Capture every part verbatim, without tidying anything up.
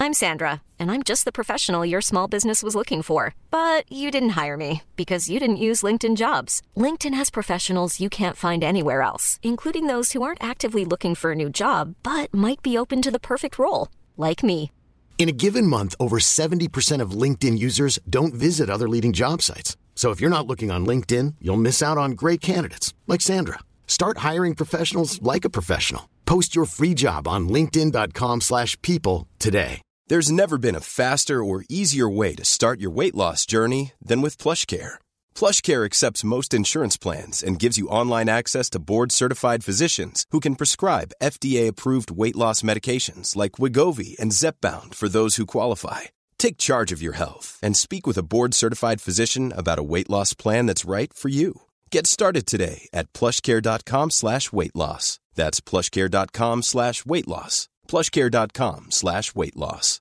I'm Sandra, and I'm just the professional your small business was looking for. But you didn't hire me because you didn't use LinkedIn Jobs. LinkedIn has professionals you can't find anywhere else, including those who aren't actively looking for a new job, but might be open to the perfect role, like me. In a given month, over seventy percent of LinkedIn users don't visit other leading job sites. So if you're not looking on LinkedIn, you'll miss out on great candidates like Sandra. Start hiring professionals like a professional. Post your free job on linkedin.com slash people today. There's never been a faster or easier way to start your weight loss journey than with PlushCare. PlushCare accepts most insurance plans and gives you online access to board-certified physicians who can prescribe F D A-approved weight loss medications like Wegovy and Zepbound for those who qualify. Take charge of your health and speak with a board-certified physician about a weight loss plan that's right for you. Get started today at plushcare.com slash weight loss. That's plushcare.com slash weight loss. plushcare.com slash weight loss.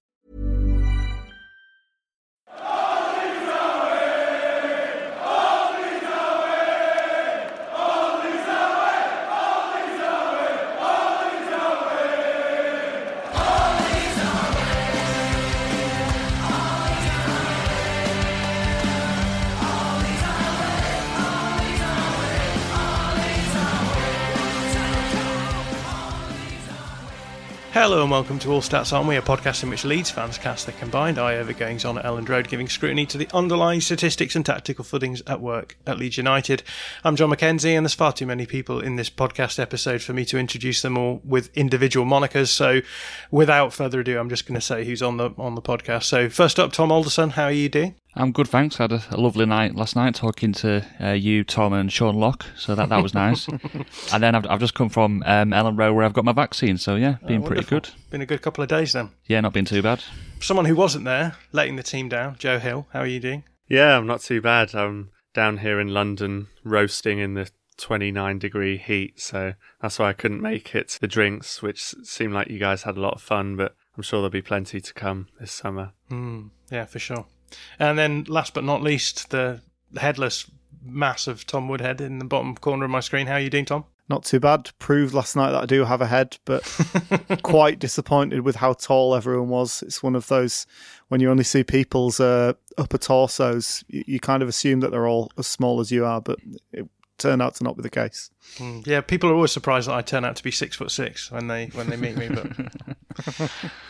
Hello and welcome to All Stats Aren't We, a podcast in which Leeds fans cast their combined eye over goings on at Elland Road, giving scrutiny to the underlying statistics and tactical footings at work at Leeds United. I'm John McKenzie, and there's far too many people in this podcast episode for me to introduce them all with individual monikers, so without further ado, I'm just going to say who's on the on the podcast. So first up, Tom Alderson, how are you doing? I'm good, thanks. I had a, a lovely night last night talking to uh, you, Tom, and Sean Locke, so that, that was nice. And then I've, I've just come from um, Elland Road where I've got my vaccine, so yeah, been oh, pretty good. Been a good couple of days then. Yeah, not been too bad. Someone who wasn't there, letting the team down, Joe Hill, how are you doing? Yeah, I'm not too bad. I'm down here in London roasting in the twenty-nine degree heat, so that's why I couldn't make it to the drinks, which seemed like you guys had a lot of fun, but I'm sure there'll be plenty to come this summer. Mm, yeah, for sure. And then, last but not least, the headless mass of Tom Woodhead in the bottom corner of my screen. How are you doing, Tom? Not too bad. Proved last night that I do have a head, but quite disappointed with how tall everyone was. It's one of those, when you only see people's uh, upper torsos, you, you kind of assume that they're all as small as you are, but it turned out to not be the case. Mm, yeah, people are always surprised that I turn out to be six foot six when they when they meet me, but...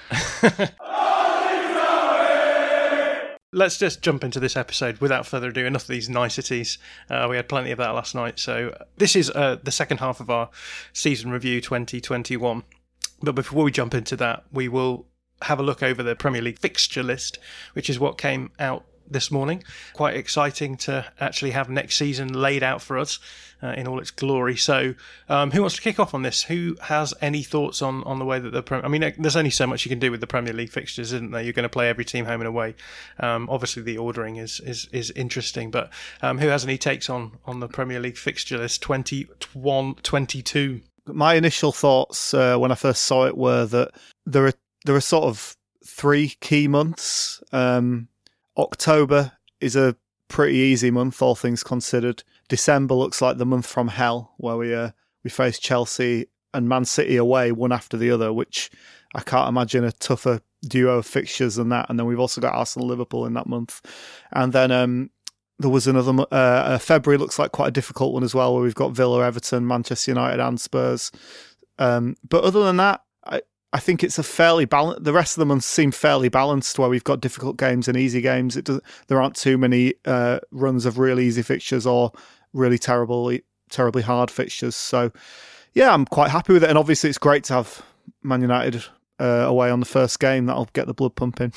Let's just jump into this episode without further ado. Enough of these niceties. Uh, we had plenty of that last night. So this is uh, the second half of our season review twenty twenty-one. But before we jump into that, we will have a look over the Premier League fixture list, which is what came out this morning. Quite exciting to actually have next season laid out for us uh, in all its glory. So um, who wants to kick off on this? Who has any thoughts on, on the way that the Premier... I mean, there's only so much you can do with the Premier League fixtures, isn't there? You're going to play every team home and away. Um, obviously, the ordering is is, is interesting, but um, who has any takes on, on the Premier League fixture list twenty-one twenty-two? My initial thoughts uh, when I first saw it were that there are, there are sort of three key months. Um October is a pretty easy month, all things considered. December looks like the month from hell, where we uh, we face Chelsea and Man City away, one after the other, which I can't imagine a tougher duo of fixtures than that. And then we've also got Arsenal-Liverpool in that month. And then um, there was another... Uh, uh, February looks like quite a difficult one as well, where we've got Villa, Everton, Manchester United and Spurs. Um, but other than that, I, I think it's a fairly balanced... The rest of the months seem fairly balanced, where we've got difficult games and easy games. It does, there aren't too many uh, runs of really easy fixtures or really terribly, terribly hard fixtures. So, yeah, I'm quite happy with it. And obviously it's great to have Man United uh, away on the first game. That'll get the blood pumping.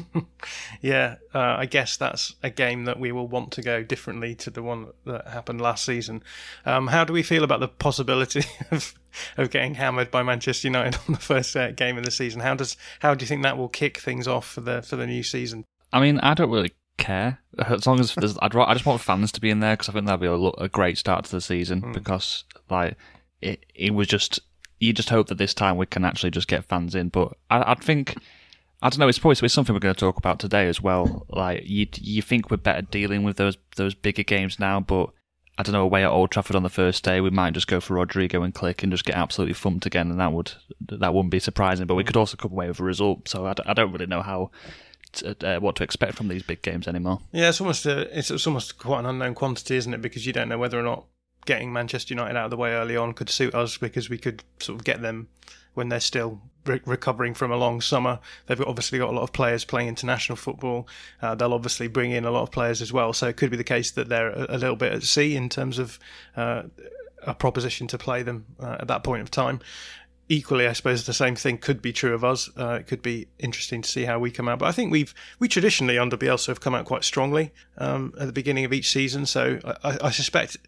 yeah, uh, I guess that's a game that we will want to go differently to the one that happened last season. Um, how do we feel about the possibility of of getting hammered by Manchester United on the first uh, game of the season? How does how do you think that will kick things off for the for the new season? I mean, I don't really care as long as there's, I'd, I just want fans to be in there, because I think that'd be a, a great start to the season. Mm. Because like it, it was just you just hope that this time we can actually just get fans in. But I, I think I don't know. It's probably it's something we're going to talk about today as well. Like you, you think we're better dealing with those those bigger games now, but I don't know, away at Old Trafford on the first day, we might just go for Rodrigo and click and just get absolutely thumped again, and that would that wouldn't be surprising. But we could also come away with a result. So I, d- I don't really know how to, uh, what to expect from these big games anymore. Yeah, it's almost a, it's, it's almost quite an unknown quantity, isn't it? Because you don't know whether or not getting Manchester United out of the way early on could suit us, because we could sort of get them when they're still re- recovering from a long summer. They've obviously got a lot of players playing international football. Uh, they'll obviously bring in a lot of players as well. So it could be the case that they're a, a little bit at sea in terms of uh, a proposition to play them uh, at that point of time. Equally, I suppose the same thing could be true of us. Uh, it could be interesting to see how we come out. But I think we've we traditionally under Bielsa have come out quite strongly um, at the beginning of each season. So I, I suspect.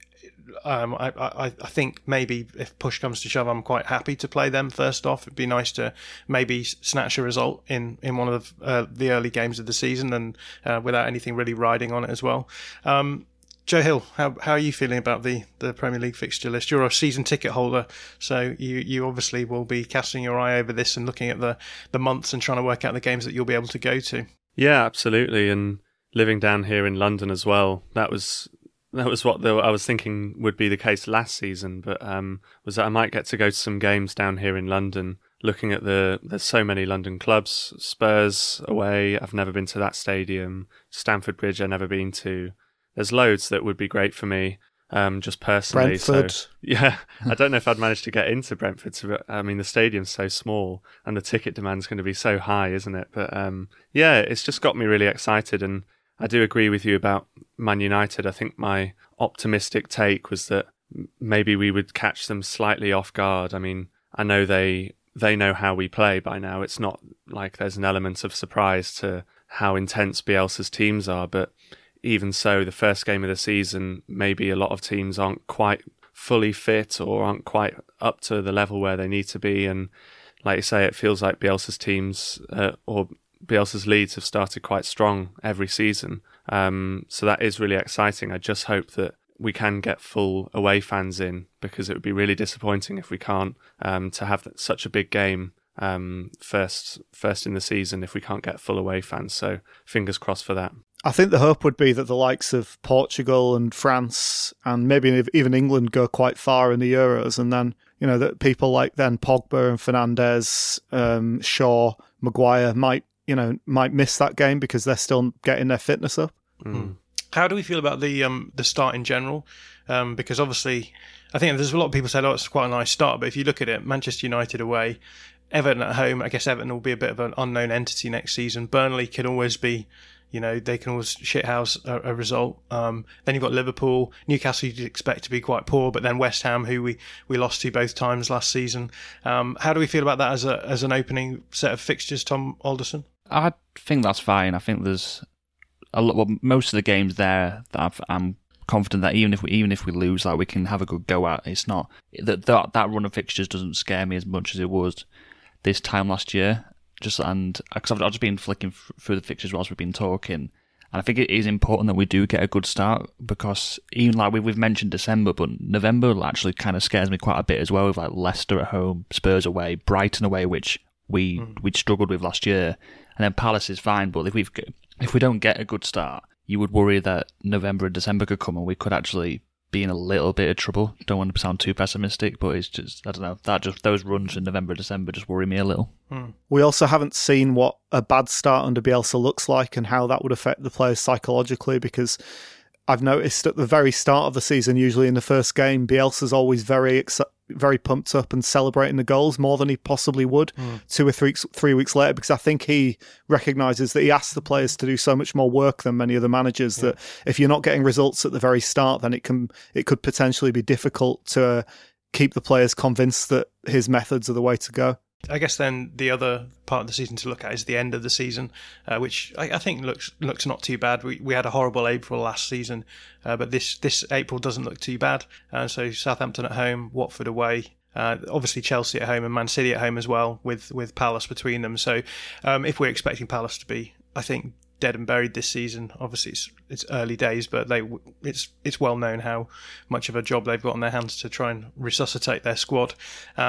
Um, I, I, I think maybe if push comes to shove, I'm quite happy to play them first off. It'd be nice to maybe snatch a result in, in one of the, uh, the early games of the season, and uh, without anything really riding on it as well. Um, Joe Hill, how how are you feeling about the, the Premier League fixture list? You're a season ticket holder, so you, you obviously will be casting your eye over this and looking at the, the months and trying to work out the games that you'll be able to go to. Yeah, absolutely. And living down here in London as well, that was... That was what the, I was thinking would be the case last season, but um, was that I might get to go to some games down here in London. Looking at the, there's so many London clubs. Spurs away, I've never been to that stadium. Stamford Bridge, I've never been to. There's loads that would be great for me, um, just personally. Brentford. So, yeah, I don't know if I'd manage to get into Brentford. To, I mean, the stadium's so small, and the ticket demand's going to be so high, isn't it? But um, yeah, it's just got me really excited, and I do agree with you about Man United. I think my optimistic take was that maybe we would catch them slightly off guard. I mean, I know they they know how we play by now. It's not like there's an element of surprise to how intense Bielsa's teams are, but even so, the first game of the season, maybe a lot of teams aren't quite fully fit or aren't quite up to the level where they need to be. And like you say, it feels like Bielsa's teams uh, or Bielsa's Leeds have started quite strong every season. Um, so that is really exciting. I just hope that we can get full away fans in, because it would be really disappointing if we can't, um, to have such a big game um, first first in the season if we can't get full away fans. So fingers crossed for that. I think the hope would be that the likes of Portugal and France and maybe even England go quite far in the Euros, and then, you know, that people like then Pogba and Fernandes, um, Shaw, Maguire might, you know, might miss that game because they're still getting their fitness up. Mm. How do we feel about the um, the start in general? Um, because obviously, I think there's a lot of people say, oh, it's quite a nice start. But if you look at it, Manchester United away, Everton at home, I guess Everton will be a bit of an unknown entity next season. Burnley can always be, you know, they can always shithouse a, a result. Um, then you've got Liverpool, Newcastle you'd expect to be quite poor, but then West Ham, who we, we lost to both times last season. Um, how do we feel about that as a as an opening set of fixtures, Tom Alderson? I think that's fine. I think there's a lot. Well, most of the games there that I've, I'm confident that even if we even if we lose, like, we can have a good go at. It's not that that that run of fixtures doesn't scare me as much as it was this time last year. Just and because I've, I've just been flicking through the fixtures whilst we've been talking, and I think it is important that we do get a good start, because even like we, we've mentioned December, but November actually kind of scares me quite a bit as well. With like Leicester at home, Spurs away, Brighton away, which we mm. we struggled with last year, and then Palace is fine. But if we if we don't get a good start, you would worry that November and December could come and we could actually be in a little bit of trouble. Don't want to sound too pessimistic, but it's just, I don't know, that just those runs in November, December just worry me a little. Hmm. We also haven't seen what a bad start under Bielsa looks like and how that would affect the players psychologically, because I've noticed at the very start of the season, usually in the first game, Bielsa's always very ex- very pumped up and celebrating the goals more than he possibly would mm. two or three, three weeks later, because I think he recognises that he asks the players to do so much more work than many other managers, yeah. that if you're not getting results at the very start, then it can it could potentially be difficult to keep the players convinced that his methods are the way to go. I guess then the other part of the season to look at is the end of the season, uh, which I, I think looks looks not too bad. We we had a horrible April last season, uh, but this this April doesn't look too bad. Uh, so Southampton at home, Watford away, uh, obviously Chelsea at home and Man City at home as well, with with Palace between them. So um, if we're expecting Palace to be, I think, dead and buried this season, obviously it's it's early days, but they it's it's well known how much of a job they've got on their hands to try and resuscitate their squad. Um,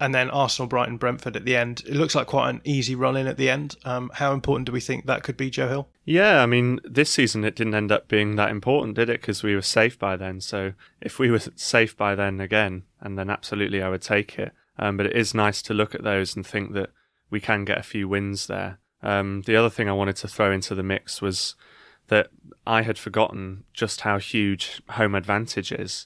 and then Arsenal, Brighton, Brentford at the end. It looks like quite an easy run-in at the end. Um, how important do we think that could be, Joe Hill? Yeah, I mean, this season it didn't end up being that important, did it? Because we were safe by then. So if we were safe by then again, and then absolutely I would take it. Um, but it is nice to look at those and think that we can get a few wins there. Um, the other thing I wanted to throw into the mix was that I had forgotten just how huge home advantage is.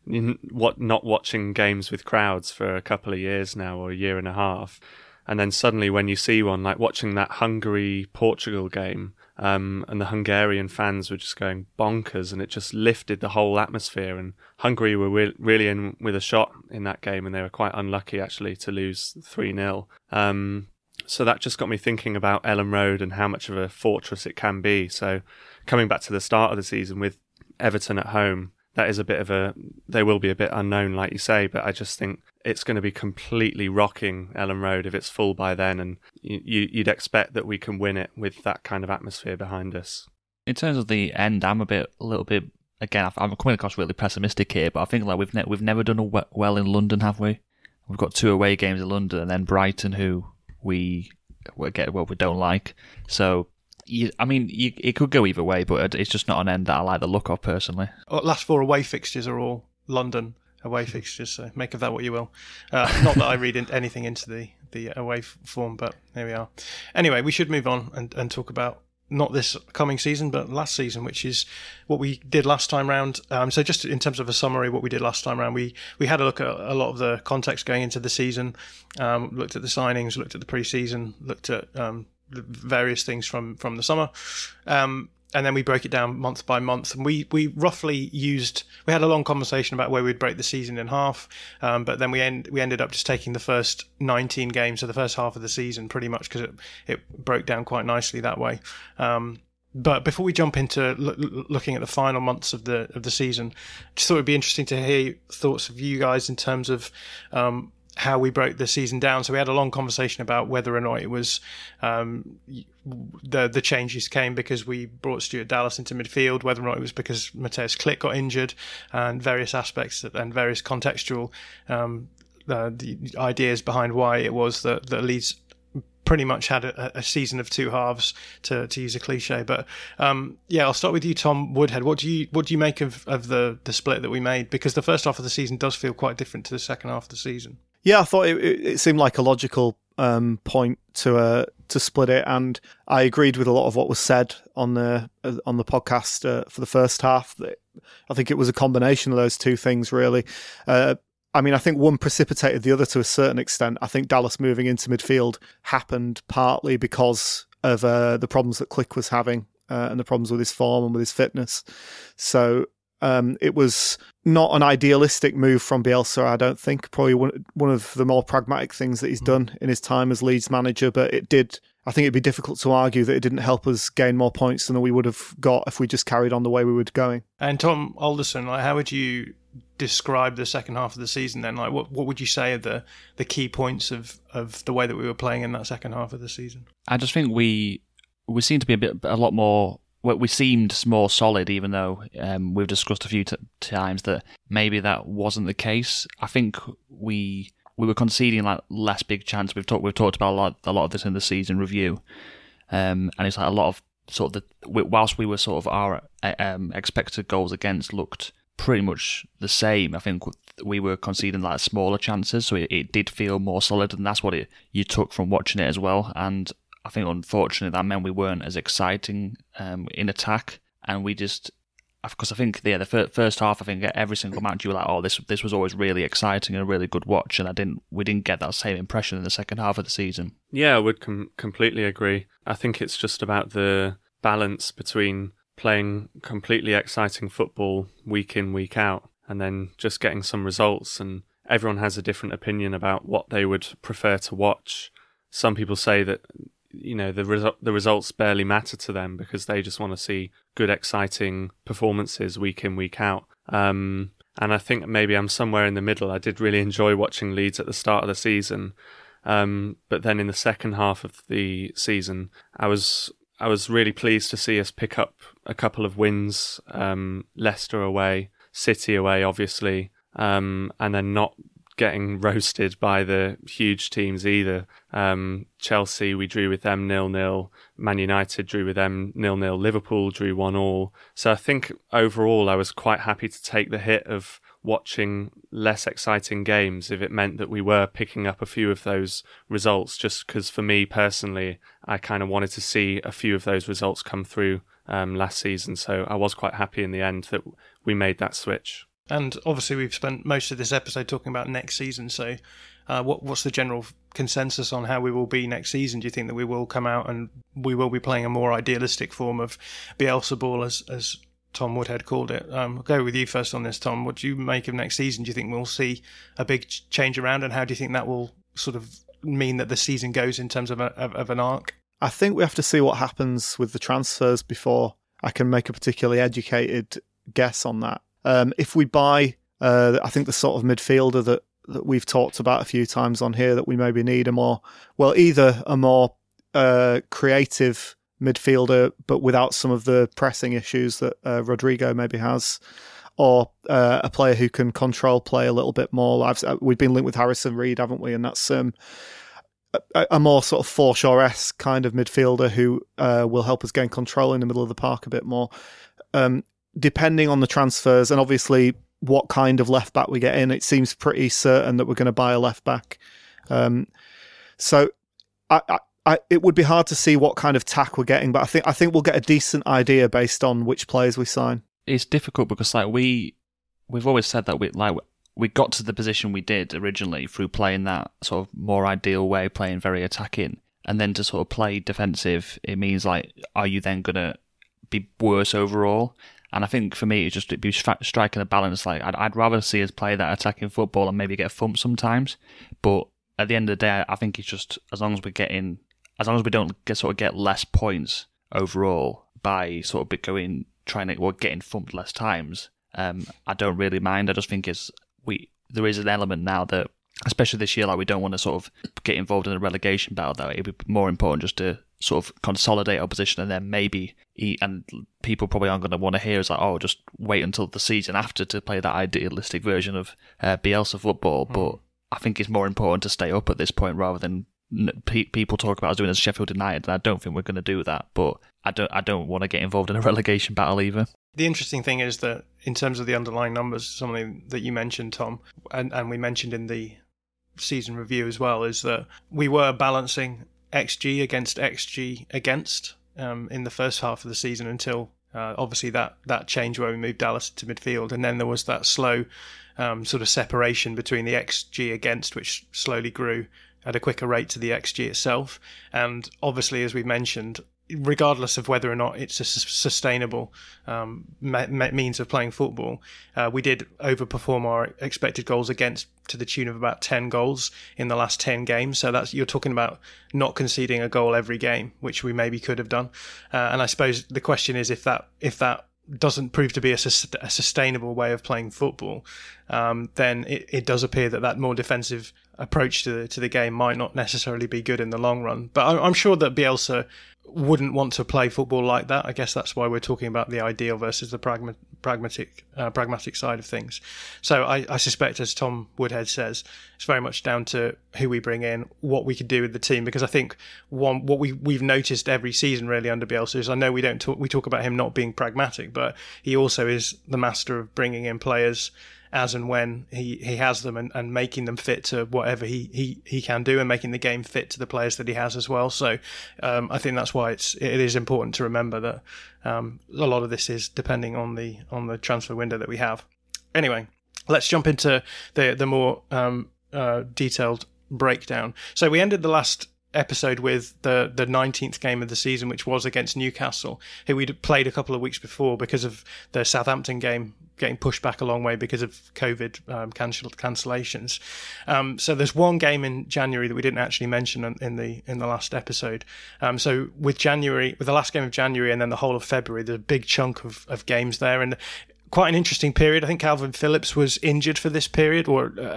What not watching games with crowds for a couple of years now, or a year and a half, and then suddenly when you see one, like watching that Hungary-Portugal game, um, and the Hungarian fans were just going bonkers, and it just lifted the whole atmosphere. And Hungary were re- really in with a shot in that game, and they were quite unlucky actually to lose three nil. Um, so that just got me thinking about Elland Road and how much of a fortress it can be. So coming back to the start of the season with Everton at home, that is a bit of a, they will be a bit unknown, like you say, but I just think it's going to be completely rocking Elland Road if it's full by then, and you, you'd expect that we can win it with that kind of atmosphere behind us. In terms of the end, I'm a bit, a little bit, again, I'm coming across really pessimistic here, but I think like we've ne- we've never done well in London, have we? We've got two away games in London, and then Brighton, who we, we get well, we don't like, so. You, I mean, you, it could go either way, but it's just not an end that I like the look of personally. Last four away fixtures are all London away fixtures, so make of that what you will. Uh, not that I read in, anything into the, the away form, but there we are. Anyway, we should move on and, and talk about not this coming season, but last season, which is what we did last time round. Um, so just in terms of a summary, what we did last time round, we, we had a look at a lot of the context going into the season, um, looked at the signings, looked at the pre-season, looked at um, various things from, from the summer. Um, and then we broke it down month by month. And we, we roughly used, we had a long conversation about where we'd break the season in half. Um, but then we end, we ended up just taking the first nineteen games, so the first half of the season pretty much, because it, it broke down quite nicely that way. Um, But before we jump into lo- looking at the final months of the of the season, just thought it'd be interesting to hear thoughts of you guys in terms of um, how we broke the season down. So we had a long conversation about whether or not it was um, the the changes came because we brought Stuart Dallas into midfield, whether or not it was because Mateusz Klich got injured, and various aspects and various contextual um, uh, the ideas behind why it was that, that Leeds pretty much had a, a season of two halves, to, to use a cliche. But um, yeah, I'll start with you, Tom Woodhead. What do you what do you make of, of the, the split that we made? Because the first half of the season does feel quite different to the second half of the season. Yeah, I thought it, it, it seemed like a logical um, point to uh, to split it, and I agreed with a lot of what was said on the uh, on the podcast uh, for the first half. I think it was a combination of those two things, really. Uh, I mean, I think one precipitated the other to a certain extent. I think Dallas moving into midfield happened partly because of uh, the problems that Klich was having uh, and the problems with his form and with his fitness. So um, it was not an idealistic move from Bielsa, I don't think. Probably one, one of the more pragmatic things that he's done in his time as Leeds manager, but it did... I think it'd be difficult to argue that it didn't help us gain more points than we would have got if we just carried on the way we were going. And Tom Alderson, like, how would you describe the second half of the season then? Like, what what would you say are the, the key points of, of the way that we were playing in that second half of the season? I just think we we seemed to be a bit a lot more. We seemed more solid, even though um, we've discussed a few t- times that maybe that wasn't the case. I think we. We were conceding like less big chance. We've talked we've talked about a lot a lot of this in the season review, um, and it's like a lot of sort of the whilst we were sort of our um, expected goals against looked pretty much the same. I think we were conceding like smaller chances, so it, it did feel more solid, and that's what it you took from watching it as well. And I think unfortunately that meant we weren't as exciting um, in attack, and we just. Because I think yeah, the first half, I think every single match you were like, oh, this this was always really exciting and a really good watch, and I didn't we didn't get that same impression in the second half of the season. Yeah, I would com- completely agree. I think it's just about the balance between playing completely exciting football week in, week out, and then just getting some results. And everyone has a different opinion about what they would prefer to watch. Some people say that, you know, the resu- the results barely matter to them because they just want to see good, exciting performances week in, week out. Um, and I think maybe I'm somewhere in the middle. I did really enjoy watching Leeds at the start of the season. Um, but then in the second half of the season, I was I was really pleased to see us pick up a couple of wins, um, Leicester away, City away, obviously, um, and then not getting roasted by the huge teams either. Um, Chelsea, we drew with them nil nil. Man United drew with them nil nil. Liverpool drew one all. So I think overall I was quite happy to take the hit of watching less exciting games if it meant that we were picking up a few of those results, just because for me personally, I kind of wanted to see a few of those results come through um, last season. So I was quite happy in the end that we made that switch. And obviously we've spent most of this episode talking about next season, so uh, what what's the general consensus on how we will be next season? Do you think that we will come out and we will be playing a more idealistic form of Bielsa ball, as as Tom Woodhead called it? Um, I'll go with you first on this, Tom. What do you make of next season? Do you think we'll see a big change around, and how do you think that will sort of mean that the season goes in terms of, a, of, of an arc? I think we have to see what happens with the transfers before I can make a particularly educated guess on that. Um, if we buy, uh, I think the sort of midfielder that, that we've talked about a few times on here that we maybe need a more, well, either a more uh, creative midfielder, but without some of the pressing issues that uh, Rodrigo maybe has, or uh, a player who can control play a little bit more. I've, we've been linked with Harrison Reed, haven't we? And that's um, a, a more sort of Forshaw-esque kind of midfielder who uh, will help us gain control in the middle of the park a bit more. Um, depending on the transfers, and obviously what kind of left back we get in, it seems pretty certain that we're going to buy a left back. Um, so I, I I, it would be hard to see what kind of tack we're getting, but I think I think we'll get a decent idea based on which players we sign. It's difficult because like we we've always said that we like we got to the position we did originally through playing that sort of more ideal way, playing very attacking, and then to sort of play defensive. It means like, are you then gonna be worse overall? And I think for me, it's just it'd be stri- striking a balance. Like I'd, I'd rather see us play that attacking football and maybe get thumped sometimes, but at the end of the day, I think it's just as long as we're getting. As long as we don't get sort of get less points overall by sort of going trying to or getting thumped less times, um, I don't really mind. I just think it's we there is an element now that, especially this year, like we don't want to sort of get involved in a relegation battle. Though it'd be more important just to sort of consolidate our position and then maybe eat. And people probably aren't going to want to hear is like, oh, just wait until the season after to play that idealistic version of uh, Bielsa football. Mm. But I think it's more important to stay up at this point rather than. People talk about us doing as Sheffield United, and I don't think we're going to do that. But I don't, I don't want to get involved in a relegation battle either. The interesting thing is that in terms of the underlying numbers, something that you mentioned, Tom, and, and we mentioned in the season review as well, is that we were balancing X G against X G against um, in the first half of the season until uh, obviously that that change where we moved Dallas to midfield, and then there was that slow um, sort of separation between the X G against, which slowly grew at a quicker rate to the X G itself. And obviously, as we mentioned, regardless of whether or not it's a sustainable um, me- me- means of playing football, uh, we did overperform our expected goals against to the tune of about ten goals in the last ten games. So that's you're talking about not conceding a goal every game, which we maybe could have done. Uh, and I suppose the question is if that if that doesn't prove to be a, sus- a sustainable way of playing football, um, then it, it does appear that that more defensive approach to the, to the game might not necessarily be good in the long run. But I'm, I'm sure that Bielsa wouldn't want to play football like that. I guess that's why we're talking about the ideal versus the pragma- pragmatic uh, pragmatic side of things. So I, I suspect, as Tom Woodhead says, it's very much down to who we bring in, what we could do with the team. Because I think one what we we've noticed every season really under Bielsa is, I know we don't talk, we talk about him not being pragmatic, but he also is the master of bringing in players as and when he, he has them and, and making them fit to whatever he, he, he can do, and making the game fit to the players that he has as well. So um, I think that's why it's it is important to remember that um, a lot of this is depending on the on the transfer window that we have. Anyway, let's jump into the the more um, uh, detailed breakdown. So we ended the last episode with the the nineteenth game of the season, which was against Newcastle, who we'd played a couple of weeks before because of the Southampton game getting pushed back a long way because of COVID um, cancel, cancellations. Um, so there's one game in January that we didn't actually mention in, in the in the last episode. Um, so with January, with the last game of January and then the whole of February, there's a big chunk of, of games there, and quite an interesting period. I think Calvin Phillips was injured for this period, or uh,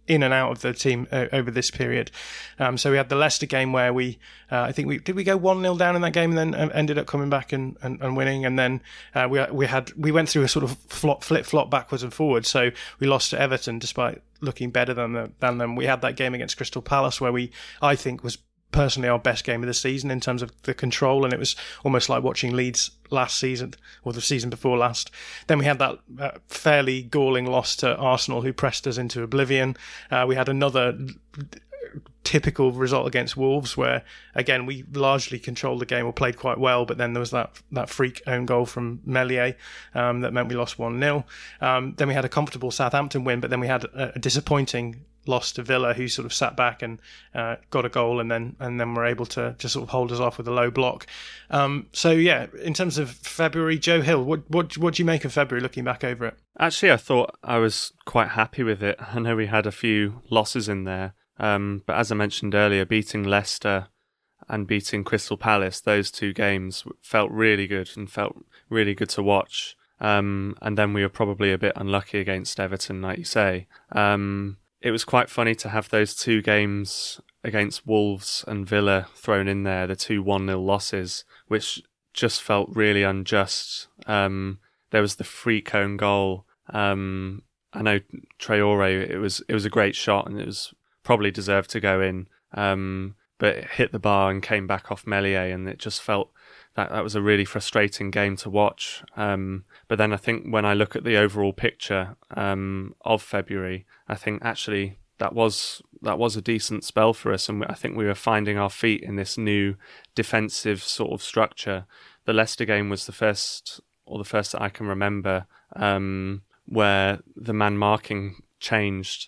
in and out of the team uh, over this period. Um, so we had the Leicester game where we, uh, I think we did we go one nil down in that game and then ended up coming back and, and, and winning. And then uh, we we had we went through a sort of flop, flip flop backwards and forwards. So we lost to Everton despite looking better than the, than them. We had that game against Crystal Palace where we, I think, was personally our best game of the season in terms of the control, and it was almost like watching Leeds last season or the season before last. Then we had that uh, fairly galling loss to Arsenal, who pressed us into oblivion. Uh, we had another typical result against Wolves where, again, we largely controlled the game or played quite well, but then there was that that freak own goal from Meslier um, that meant we lost one nil. Um, then we had a comfortable Southampton win, but then we had a, a disappointing lost to Villa, who sort of sat back and uh, got a goal, and then and then were able to just sort of hold us off with a low block. Um, so yeah, in terms of February, Joe Hill, what what what do you make of February? Looking back over it, actually, I thought I was quite happy with it. I know we had a few losses in there, um, but as I mentioned earlier, beating Leicester and beating Crystal Palace, those two games felt really good and felt really good to watch. Um, and then we were probably a bit unlucky against Everton, like you say. Um, It was quite funny to have those two games against Wolves and Villa thrown in there, the two one nil losses, which just felt really unjust. Um, there was the freak own goal. Um, I know Traore, it was it was a great shot and it was probably deserved to go in, um, but it hit the bar and came back off Meslier, and it just felt that that was a really frustrating game to watch. Um, but then I think when I look at the overall picture um, of February, I think actually that was that was a decent spell for us, and I think we were finding our feet in this new defensive sort of structure. The Leicester game was the first, or the first that I can remember, um, where the man marking changed,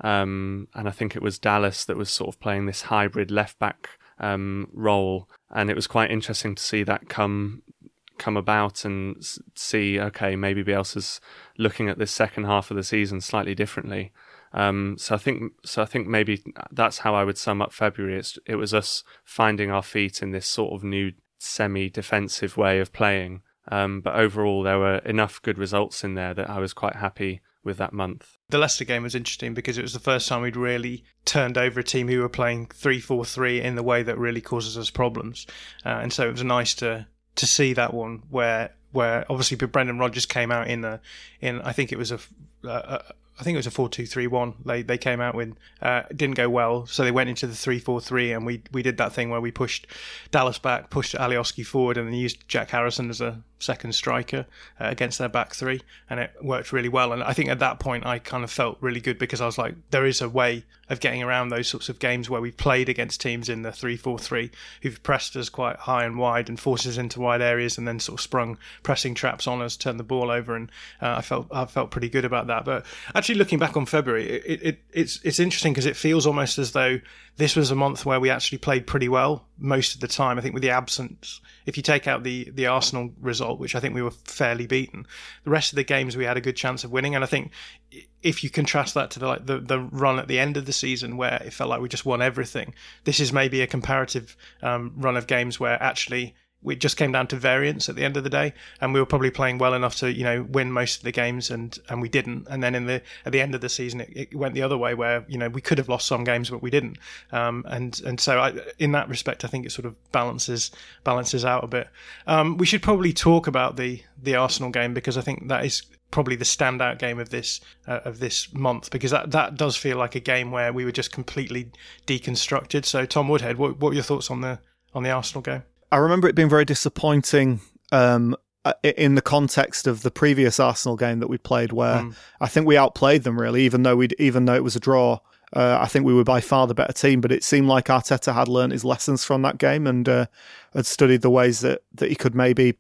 um, and I think it was Dallas that was sort of playing this hybrid left back um, role, and it was quite interesting to see that come come about and see, okay, maybe Bielsa's looking at this second half of the season slightly differently. Um, so I think, so I think maybe that's how I would sum up February. It's, it was us finding our feet in this sort of new semi-defensive way of playing. Um, but overall, there were enough good results in there that I was quite happy with that month. The Leicester game was interesting because it was the first time we'd really turned over a team who were playing three four three in the way that really causes us problems. Uh, and so it was nice to to see that one where where obviously Brendan Rodgers came out in a in I think it was a, a I think it was a four two three one. They they came out with uh, it didn't go well, so they went into the three four three, and we we did that thing where we pushed Dallas back, pushed Alioski forward, and then used Jack Harrison as a second striker uh, against their back three, and it worked really well. And I think at that point I kind of felt really good because I was like, there is a way of getting around those sorts of games where we've played against teams in the three four three who've pressed us quite high and wide and forced us into wide areas, and then sort of sprung pressing traps on us, turned the ball over, and uh, I felt I felt pretty good about that. But actually, looking back on February, it, it it's it's interesting because it feels almost as though this was a month where we actually played pretty well most of the time. I think with the absence, if you take out the the Arsenal result, which I think we were fairly beaten, the rest of the games we had a good chance of winning. And I think if you contrast that to the like the, the run at the end of the season where it felt like we just won everything, this is maybe a comparative um, run of games where actually it just came down to variance at the end of the day, and we were probably playing well enough to, you know, win most of the games, and, and we didn't. And then in the at the end of the season, it, it went the other way, where, you know, we could have lost some games, but we didn't. Um, and and so I, in that respect, I think it sort of balances balances out a bit. Um, we should probably talk about the the Arsenal game, because I think that is probably the standout game of this uh, of this month, because that, that does feel like a game where we were just completely deconstructed. So Tom Woodhead, what what were your thoughts on the on the Arsenal game? I remember it being very disappointing um, in the context of the previous Arsenal game that we played, where mm. I think we outplayed them really, even though we even though it was a draw. Uh, I think we were by far the better team, but it seemed like Arteta had learned his lessons from that game and uh, had studied the ways that, that he could maybe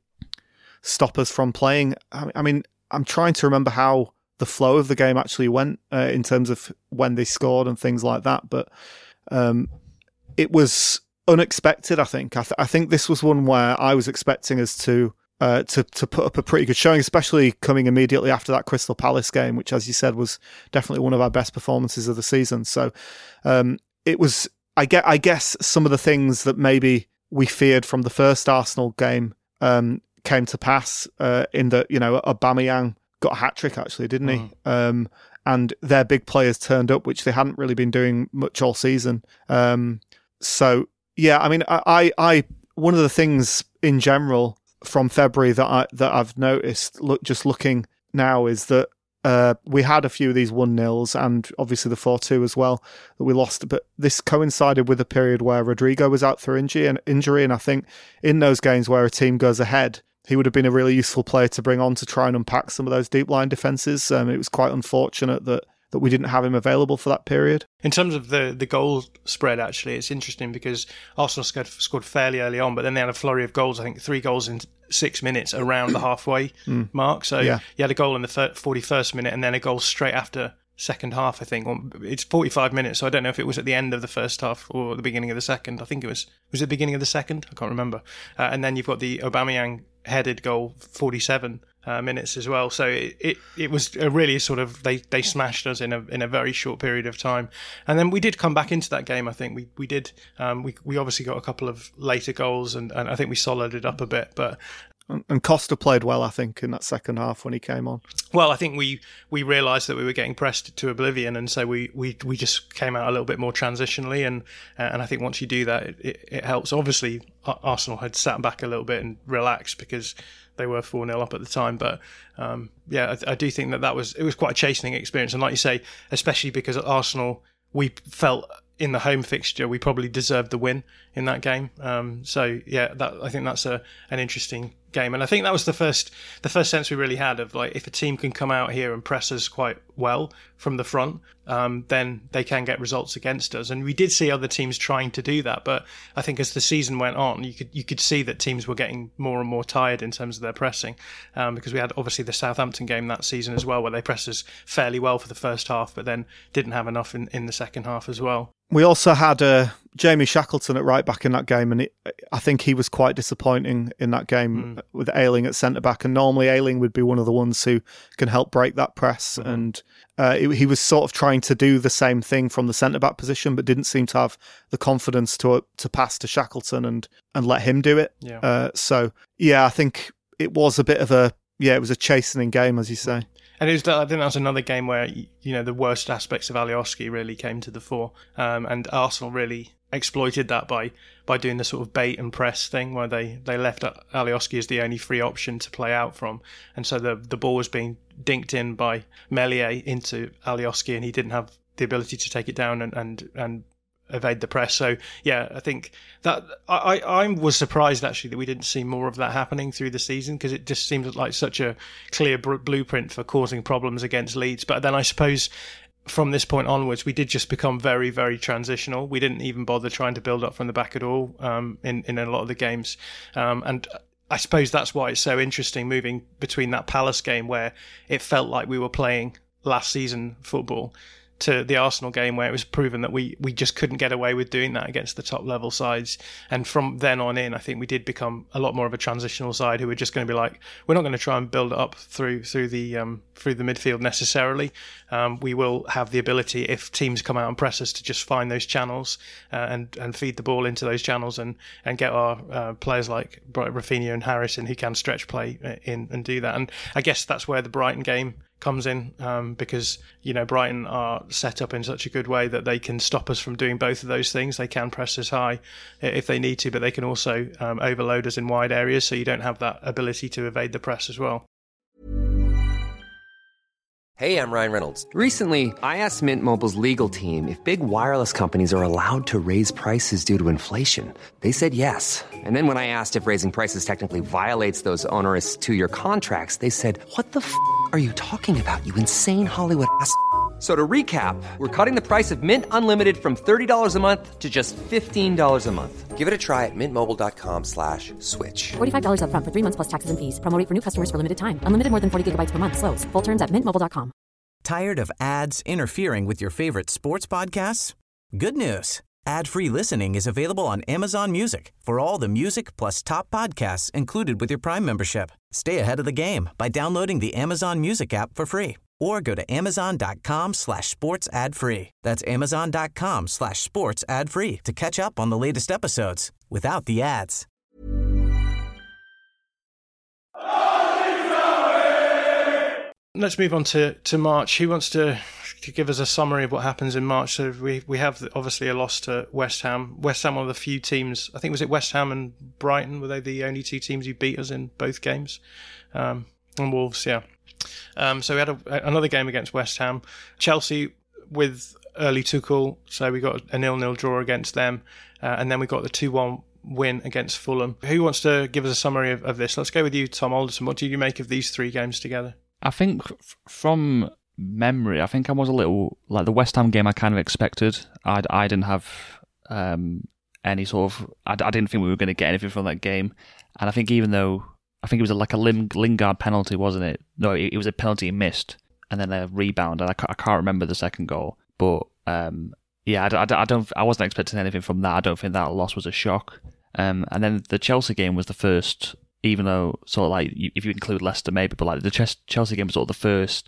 stop us from playing. I mean, I'm trying to remember how the flow of the game actually went uh, in terms of when they scored and things like that, but um, it was unexpected. I think. I, th- I think this was one where I was expecting us to uh, to to put up a pretty good showing, especially coming immediately after that Crystal Palace game, which, as you said, was definitely one of our best performances of the season. So um, it was. I get. I guess some of the things that maybe we feared from the first Arsenal game um, came to pass. Uh, in that, you know, Aubameyang got a hat trick actually, didn't he? Mm. Um, and their big players turned up, which they hadn't really been doing much all season. Um, so yeah, I mean, I, I, I one of the things in general from February that I that I've noticed, look, just looking now, is that uh, we had a few of these one nils and obviously the four two as well that we lost. But this coincided with a period where Rodrigo was out through injury, and injury, and I think in those games where a team goes ahead, he would have been a really useful player to bring on to try and unpack some of those deep line defences. Um, it was quite unfortunate that that we didn't have him available for that period. In terms of the, the goal spread, actually, it's interesting because Arsenal scored, scored fairly early on, but then they had a flurry of goals, I think three goals in six minutes around the halfway mm. mark. So yeah. you had a goal in the forty-first minute and then a goal straight after second half, I think. It's forty-five minutes, so I don't know if it was at the end of the first half or the beginning of the second. I think it was, was it the beginning of the second? I can't remember. Uh, and then you've got the Aubameyang headed goal, forty-seven Uh, minutes as well. So it, it it was a really sort of they they smashed us in a in a very short period of time, and then we did come back into that game. I think we we did um, we we obviously got a couple of later goals, and, and I think we solided it up a bit. But and Costa played well, I think, in that second half when he came on. Well, I think we we realised that we were getting pressed to oblivion, and so we we, we just came out a little bit more transitionally, and and I think once you do that, it, it, it helps. Obviously, Arsenal had sat back a little bit and relaxed because they were four nil up at the time, but um, yeah, I, I do think that that was it was quite a chastening experience, and like you say, especially because at Arsenal, we felt in the home fixture we probably deserved the win in that game. Um, so yeah, that I think that's a an interesting game, and I think that was the first the first sense we really had of like if a team can come out here and press us quite well from the front, um, then they can get results against us. And we did see other teams trying to do that, but I think as the season went on, you could you could see that teams were getting more and more tired in terms of their pressing, um, because we had obviously the Southampton game that season as well, where they pressed us fairly well for the first half, but then didn't have enough in, in the second half as well. We also had uh, Jamie Shackleton at right back in that game, and it, I think he was quite disappointing in that game mm. with Ayling at centre back. And normally Ayling would be one of the ones who can help break that press, mm. and uh, it, he was sort of trying to do the same thing from the centre back position, but didn't seem to have the confidence to to pass to Shackleton and and let him do it. Yeah. Uh, so yeah, I think it was a bit of a yeah, it was a chastening game, as you say. And it was, I think that was another game where, you know, the worst aspects of Alioski really came to the fore. Um, and Arsenal really exploited that by by doing the sort of bait and press thing where they, they left Alioski as the only free option to play out from. And so the the ball was being dinked in by Meslier into Alioski, and he didn't have the ability to take it down and, and, and evade the press. So yeah, I think that I, I was surprised actually that we didn't see more of that happening through the season, because it just seemed like such a clear br- blueprint for causing problems against Leeds. But then I suppose from this point onwards, we did just become very, very transitional. We didn't even bother trying to build up from the back at all um, in, in a lot of the games. Um, and I suppose that's why it's so interesting moving between that Palace game where it felt like we were playing last season football to the Arsenal game where it was proven that we, we just couldn't get away with doing that against the top level sides. And from then on in, I think we did become a lot more of a transitional side who were just going to be like, we're not going to try and build it up through through the um, through the midfield necessarily. Um, we will have the ability, if teams come out and press us, to just find those channels uh, and and feed the ball into those channels and and get our uh, players like Rafinha and Harrison who can stretch play in and do that. And I guess that's where the Brighton game comes in, um, because, you know, Brighton are set up in such a good way that they can stop us from doing both of those things. They can press us high if they need to, but they can also um, overload us in wide areas, so you don't have that ability to evade the press as well. Hey, I'm Ryan Reynolds. Recently, I asked Mint Mobile's legal team if big wireless companies are allowed to raise prices due to inflation. They said yes. And then when I asked if raising prices technically violates those onerous two-year contracts, they said, what the f*** are you talking about, you insane Hollywood ass f- So to recap, we're cutting the price of Mint Unlimited from thirty dollars a month to just fifteen dollars a month. Give it a try at mintmobile.com slash switch. forty-five dollars up front for three months plus taxes and fees. Promo rate for new customers for limited time. Unlimited more than forty gigabytes per month. Slows full terms at mint mobile dot com. Tired of ads interfering with your favorite sports podcasts? Good news. Ad-free listening is available on Amazon Music for all the music plus top podcasts included with your Prime membership. Stay ahead of the game by downloading the Amazon Music app for free or go to amazon.com slash sports ad free. That's amazon.com slash sports ad free to catch up on the latest episodes without the ads. let's move on to, to March. Who wants to, to give us a summary of what happens in March? So we we have obviously a loss to West Ham. West Ham, one of the few teams, I think was it West Ham and Brighton, were they the only two teams who beat us in both games? Um, and Wolves, yeah. Um, so we had a, another game against West Ham. Chelsea with early Tuchel, so we got a nil-nil draw against them, uh, and then we got the two one win against Fulham. Who wants to give us a summary of, of this? Let's go with you, Tom Alderson. What do you make of these three games together? I think f- from memory, I think I was a little like the West Ham game. I kind of expected. I I didn't have um, any sort of. I, I didn't think we were going to get anything from that game, and I think even though I think it was like a Lim, Lingard penalty, wasn't it? No, it, it was a penalty he missed, and then a rebound, and I, I can't remember the second goal, but. Um, Yeah, I, I, I don't. I wasn't expecting anything from that. I don't think that loss was a shock. Um, and then the Chelsea game was the first, even though sort of like if you include Leicester maybe, but like the Chelsea game was sort of the first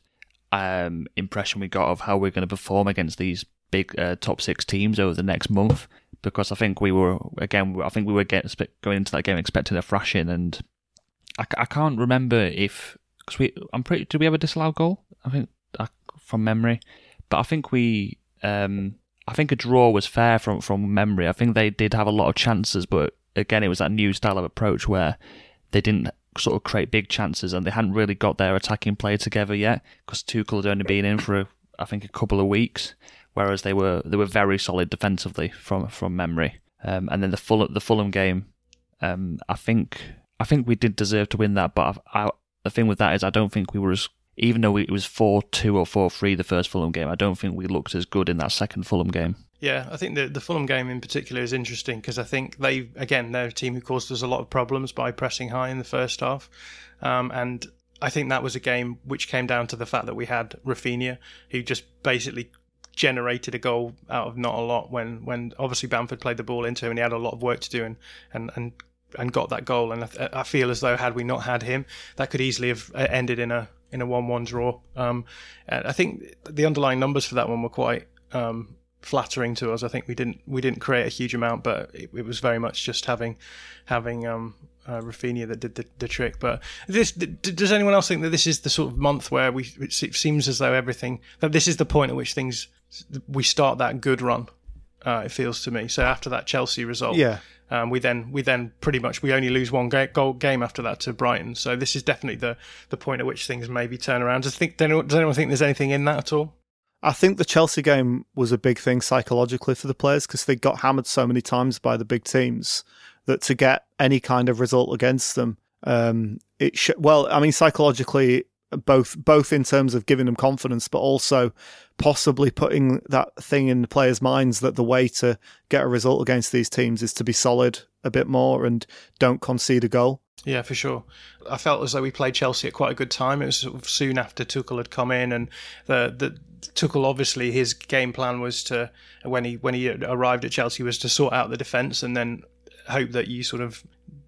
um, impression we got of how we're going to perform against these big uh, top six teams over the next month. Because I think we were again, I think we were getting, going into that game expecting a thrashing, and I, I can't remember if because we. I'm pretty. Did we have a disallowed goal? I think uh, from memory, but I think we. Um, I think a draw was fair from, from memory. I think they did have a lot of chances, but again, it was that new style of approach where they didn't sort of create big chances and they hadn't really got their attacking play together yet because Tuchel had only been in for, a, I think, a couple of weeks, whereas they were they were very solid defensively from from memory. Um, and then the Fulham, the Fulham game, um, I think I think we did deserve to win that, but I, I, the thing with that is I don't think we were as even though it was four two or four three the first Fulham game, I don't think we looked as good in that second Fulham game. Yeah, I think the, the Fulham game in particular is interesting because I think they, again, they're a team who caused us a lot of problems by pressing high in the first half. Um, and I think that was a game which came down to the fact that we had Rafinha, who just basically generated a goal out of not a lot when, when obviously Bamford played the ball into him and he had a lot of work to do and, and, and, and got that goal. And I, I feel as though had we not had him, that could easily have ended in a in a one one draw. Um, and I think the underlying numbers for that one were quite um, flattering to us. I think we didn't we didn't create a huge amount, but it, it was very much just having having um, uh, Rafinha that did the, the trick. But this does anyone else think that this is the sort of month where we it seems as though everything that this is the point at which things we start that good run? Uh, it feels to me. So after that Chelsea result, yeah. Um, we then we then pretty much we only lose one ga- goal game after that to Brighton. So this is definitely the, the point at which things maybe turn around. Does think does anyone, does anyone think there's anything in that at all? I think the Chelsea game was a big thing psychologically for the players because they got hammered so many times by the big teams that to get any kind of result against them, um, it sh- well, I mean psychologically. Both both in terms of giving them confidence, but also possibly putting that thing in the players' minds that the way to get a result against these teams is to be solid a bit more and don't concede a goal. Yeah, for sure. I felt as though we played Chelsea at quite a good time. It was sort of soon after Tuchel had come in, and the the Tuchel obviously his game plan was to when he when he arrived at Chelsea was to sort out the defence and then hope that you sort of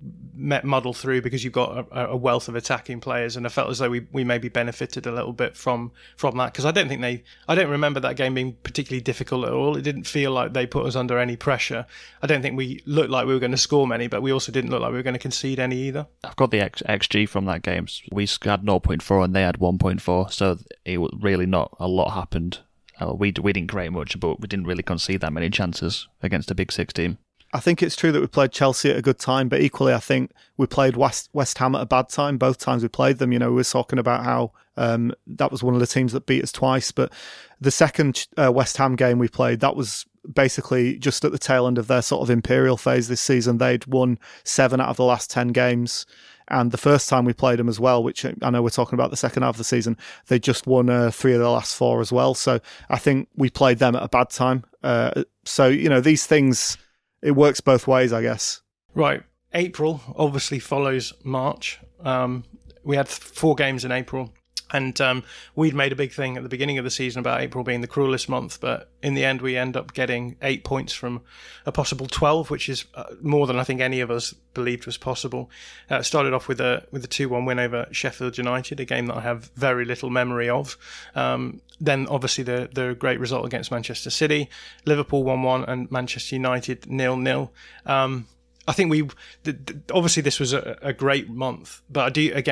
met muddle through because you've got a, a wealth of attacking players, and I felt as though we, we maybe benefited a little bit from from that because I don't think they I don't remember that game being particularly difficult at all. It didn't feel like they put us under any pressure. I don't think we looked like we were going to score many, but we also didn't look like we were going to concede any either. I've got the X, XG from that game. We had zero point four and they had one point four, so it was really not a lot happened. Uh, we we didn't create much, but we didn't really concede that many chances against a big six team. I think it's true that we played Chelsea at a good time, but equally I think we played West West Ham at a bad time. Both times we played them, you know, we were talking about how um, that was one of the teams that beat us twice. But the second uh, West Ham game we played, that was basically just at the tail end of their sort of imperial phase this season. They'd won seven out of the last ten games. And the first time we played them as well, which I know we're talking about the second half of the season, they just won uh, three of the last four as well. So I think we played them at a bad time. Uh, so, you know, these things... It works both ways, I guess. Right. April obviously follows March. Um, we had four games in April, and um, we'd made a big thing at the beginning of the season about April being the cruelest month, but in the end we end up getting eight points from a possible twelve, which is uh, more than I think any of us believed was possible. Uh, it started off with a with a two one win over Sheffield United, a game that I have very little memory of. Um, then obviously the the great result against Manchester City, Liverpool one one and Manchester United nil nil. Um, I think we, obviously this was a, a great month, but I do, again,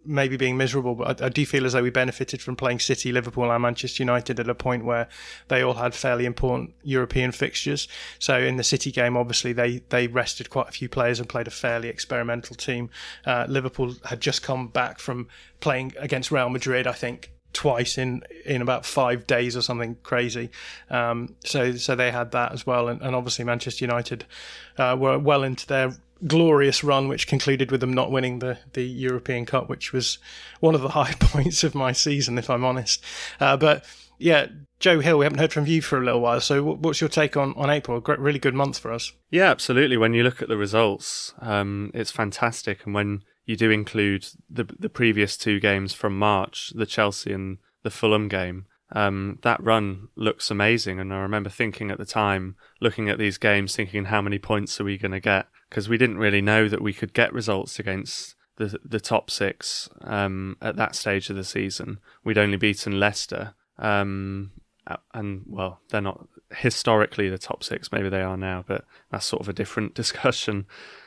maybe being miserable, but I, I do feel as though we benefited from playing City, Liverpool and Manchester United at a point where they all had fairly important European fixtures. So in the City game, obviously, they, they rested quite a few players and played a fairly experimental team. Uh, Liverpool had just come back from playing against Real Madrid, I think, twice in, in about five days or something crazy. Um, so so they had that as well. And, and obviously Manchester United uh, were well into their glorious run, which concluded with them not winning the, the European Cup, which was one of the high points of my season, if I'm honest. Uh, but yeah, Joe Hill, we haven't heard from you for a little while. So what's your take on, on April? A great, really good month for us. Yeah, absolutely. When you look at the results, um, it's fantastic. And when you do include the the previous two games from March, the Chelsea and the Fulham game, um, that run looks amazing. And I remember thinking at the time, looking at these games, thinking how many points are we going to get? Because we didn't really know that we could get results against the the top six um, at that stage of the season. We'd only beaten Leicester. Um, and, well, they're not historically the top six. Maybe they are now, but that's sort of a different discussion.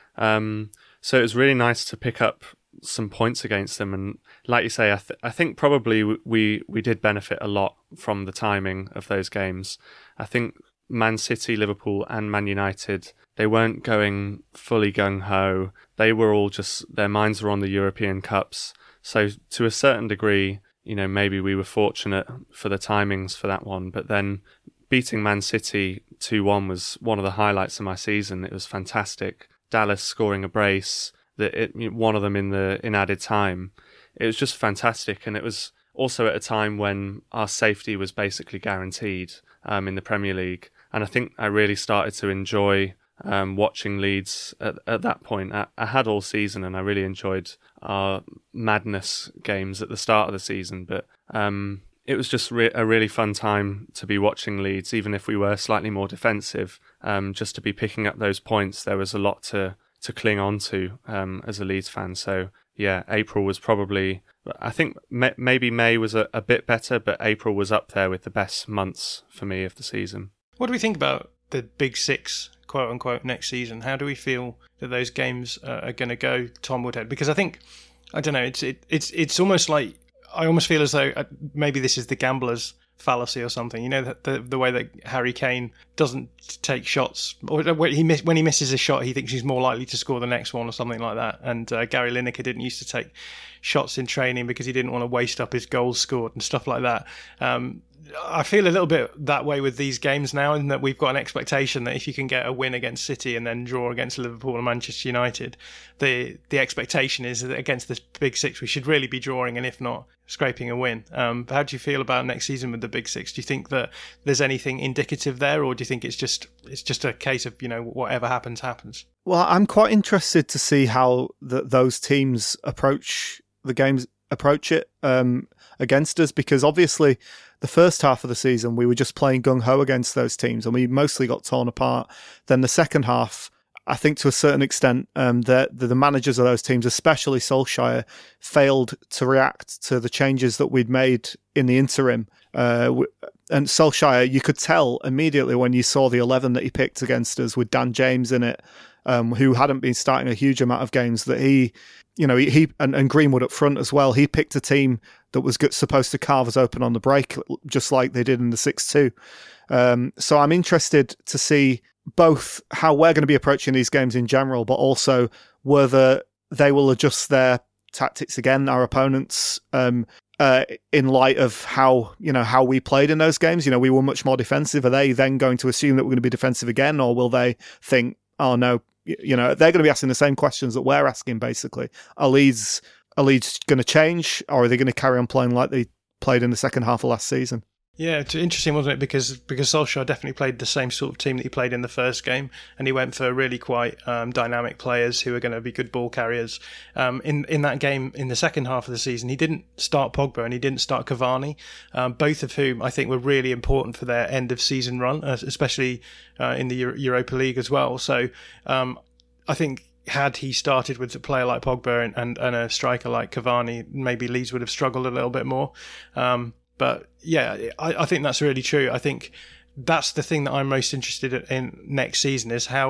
Um, so it was really nice to pick up some points against them. And like you say, I, th- I think probably we, we did benefit a lot from the timing of those games. I think Man City, Liverpool and Man United, they weren't going fully gung-ho. They were all just, their minds were on the European Cups. So to a certain degree, you know, maybe we were fortunate for the timings for that one. But then beating Man City two one was one of the highlights of my season. It was fantastic. Dallas scoring a brace, that it, one of them in the in added time. It was just fantastic. And it was also at a time when our safety was basically guaranteed um, in the Premier League. And I think I really started to enjoy um, watching Leeds at, at that point. I, I had all season and I really enjoyed our madness games at the start of the season. But um, it was just re- a really fun time to be watching Leeds, even if we were slightly more defensive. Um, just to be picking up those points, there was a lot to, to cling on to um, as a Leeds fan. So yeah, April was probably, I think may- maybe May was a, a bit better, but April was up there with the best months for me of the season. What do we think about the Big Six, quote unquote, next season? How do we feel that those games uh, are going to go, Tom Woodhead? Because I think, I don't know, it's it, it's it's almost like, I almost feel as though maybe this is the gambler's fallacy or something. You know, the, the, the way that Harry Kane doesn't take shots, or when he, miss, when he misses a shot, he thinks he's more likely to score the next one or something like that. And uh, Gary Lineker didn't used to take shots in training because he didn't want to waste up his goals scored and stuff like that. Um, I feel a little bit that way with these games now, in that we've got an expectation that if you can get a win against City and then draw against Liverpool and Manchester United, the the expectation is that against the Big Six we should really be drawing, and if not, scraping a win. Um, how do you feel about next season with the Big Six? Do you think that there's anything indicative there, or do you think it's just it's just a case of, you know, whatever happens, happens? Well, I'm quite interested to see how the, those teams approach the games, approach it um, against us, because obviously the first half of the season we were just playing gung-ho against those teams and we mostly got torn apart. Then the second half, I think to a certain extent, um, the, the, the managers of those teams, especially Solskjaer, failed to react to the changes that we'd made in the interim. Uh, and Solskjaer, you could tell immediately when you saw the eleven that he picked against us with Dan James in it, um, who hadn't been starting a huge amount of games, that he, you know, he, he and, and Greenwood up front as well, he picked a team that was supposed to carve us open on the break, just like they did in the six two. Um, so I'm interested to see both how we're going to be approaching these games in general, but also whether they will adjust their tactics again, our opponents, um, uh, in light of how, you know, how we played in those games. You know, we were much more defensive. Are they then going to assume that we're going to be defensive again, or will they think, oh no, you know, they're going to be asking the same questions that we're asking, basically. Are Leeds, are Leeds going to change, or are they going to carry on playing like they played in the second half of last season? Yeah, it's interesting, wasn't it? Because because Solskjaer definitely played the same sort of team that he played in the first game, and he went for really quite um, dynamic players who are going to be good ball carriers. Um, in in that game, in the second half of the season, he didn't start Pogba and he didn't start Cavani, um, both of whom I think were really important for their end of season run, uh, especially uh, in the Euro- Europa League as well. So um, I think, had he started with a player like Pogba and, and, and a striker like Cavani, maybe Leeds would have struggled a little bit more. Um, but yeah, I, I think that's really true. I think that's the thing that I'm most interested in next season, is how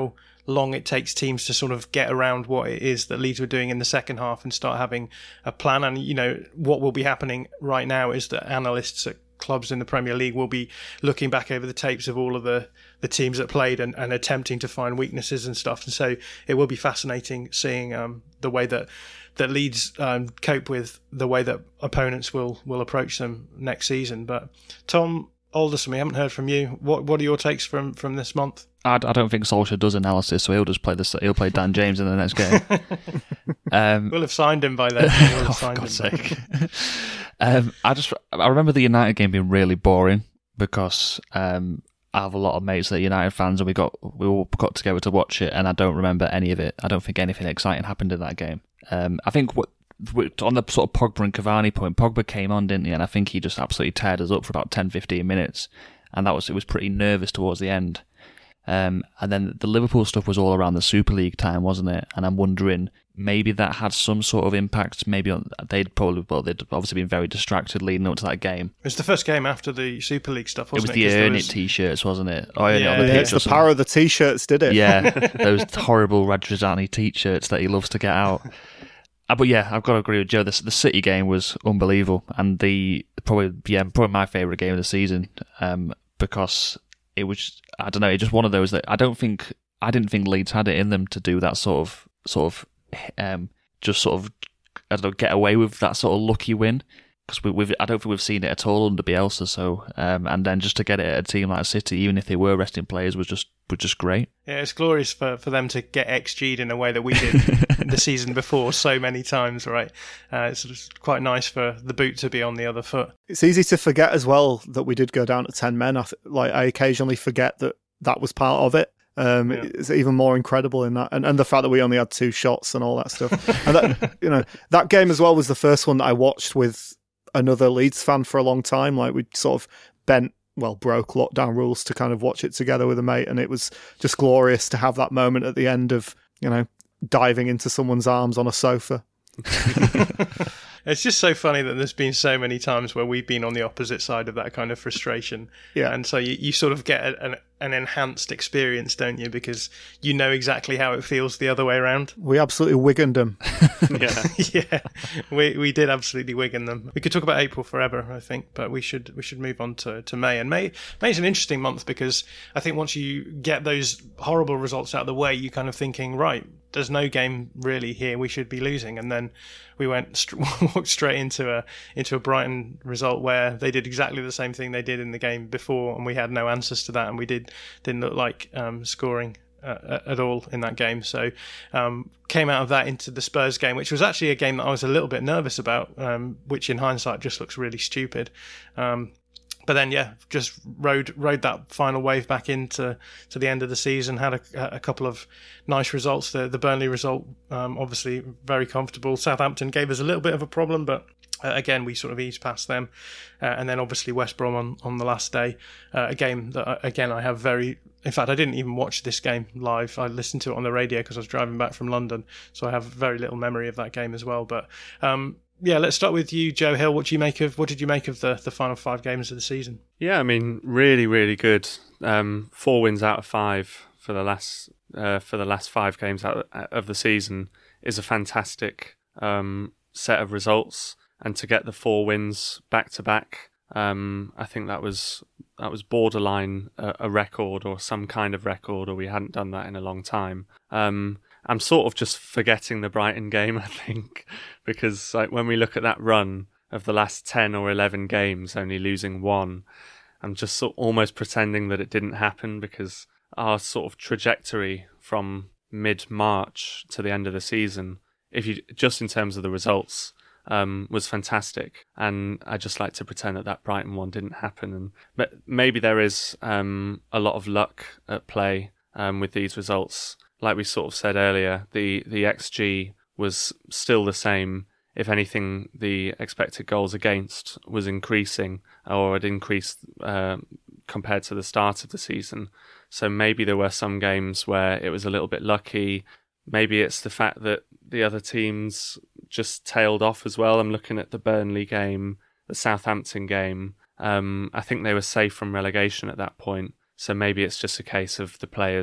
long it takes teams to sort of get around what it is that Leeds were doing in the second half and start having a plan. And, you know, what will be happening right now is that analysts at clubs in the Premier League will be looking back over the tapes of all of the, the teams that played and, and attempting to find weaknesses and stuff. And so it will be fascinating seeing um, the way that that Leeds um, cope with the way that opponents will will approach them next season. But Tom Alderson, we haven't heard from you. What what are your takes from, from this month? I, I don't think Solskjaer does analysis, so he'll just play this. He'll play Dan James in the next game. um, we'll have signed him by then. We'll have oh, signed for God's him sake! um, I just I remember the United game being really boring because um, I have a lot of mates that are United fans, and we got we all got together to watch it, and I don't remember any of it. I don't think anything exciting happened in that game. Um, I think what on the sort of Pogba and Cavani point, Pogba came on, didn't he? And I think he just absolutely teared us up for about ten, fifteen minutes, and that was it was pretty nervous towards the end. Um, and then the Liverpool stuff was all around the Super League time, wasn't it? And I'm wondering maybe that had some sort of impact. Maybe on, they'd probably well they'd obviously been very distracted leading up to that game. It was the first game after the Super League stuff, wasn't it? it Was was the Earn was... It t-shirts, wasn't it? Oh, Earn yeah, It on the yeah. pitch. It's the power of the t-shirts, did it? Yeah, those horrible Radrizzani t-shirts that he loves to get out. Uh, but yeah, I've got to agree with Joe. The, the City game was unbelievable, and the probably yeah probably my favourite game of the season um, because it was I don't know it just one of those that I don't think I didn't think Leeds had it in them to do that sort of sort of um, just sort of I don't know get away with that sort of lucky win because we, we've I don't think we've seen it at all under Bielsa. So um, and then just to get it at a team like City, even if they were resting players, was just was just great. Yeah, it's glorious for, for them to get X G'd in a way that we did the season before so many times, right? Uh, it's just quite nice for the boot to be on the other foot. It's easy to forget as well that we did go down to ten men. I th- like I occasionally forget that that was part of it. Um, yeah. It's even more incredible in that, and, and the fact that we only had two shots and all that stuff. And that, you know, that game as well was the first one that I watched with another Leeds fan for a long time. Like we sort of bent. Well, broke lockdown rules to kind of watch it together with a mate, and it was just glorious to have that moment at the end of, you know, diving into someone's arms on a sofa. It's just so funny that there's been so many times where we've been on the opposite side of that kind of frustration. Yeah. And so you, you sort of get an, an enhanced experience, don't you? Because you know exactly how it feels the other way around. We absolutely Wiganed them. yeah. yeah. We we did absolutely Wigan them. We could talk about April forever, I think, but we should we should move on to, to May. And May May's an interesting month because I think once you get those horrible results out of the way, you're kind of thinking, right, there's no game really here we should be losing. And then we went st- walked straight into a into a Brighton result where they did exactly the same thing they did in the game before, and we had no answers to that, and we did didn't look like um, scoring uh, at all in that game. So um, came out of that into the Spurs game, which was actually a game that I was a little bit nervous about, um, which in hindsight just looks really stupid. Um, But then, yeah, just rode rode that final wave back into to the end of the season. Had a, a couple of nice results. The the Burnley result, um, obviously very comfortable. Southampton gave us a little bit of a problem, but uh, again we sort of eased past them. Uh, and then obviously West Brom on, on the last day, uh, a game that again I have very. In fact, I didn't even watch this game live. I listened to it on the radio because I was driving back from London, so I have very little memory of that game as well. But um, yeah, let's start with you, Joe Hill. What do you make of? What did you make of the, the final five games of the season? Yeah, I mean, really, really good. Um, four wins out of five for the last uh, for the last five games out of the season is a fantastic um, set of results, and to get the four wins back to back, um, I think that was that was borderline a, a record or some kind of record, or we hadn't done that in a long time. Um, I'm sort of just forgetting the Brighton game, I think, because like when we look at that run of the last ten or eleven games, only losing one, I'm just sort of almost pretending that it didn't happen, because our sort of trajectory from mid-March to the end of the season, if you just in terms of the results, um, was fantastic. And I just like to pretend that that Brighton one didn't happen. And but maybe there is um, a lot of luck at play um, with these results. Like we sort of said earlier, the, the X G was still the same. If anything, the expected goals against was increasing, or had increased uh, compared to the start of the season. So maybe there were some games where it was a little bit lucky. Maybe it's the fact that the other teams just tailed off as well. I'm looking at the Burnley game, the Southampton game. Um, I think they were safe from relegation at that point. So maybe it's just a case of the players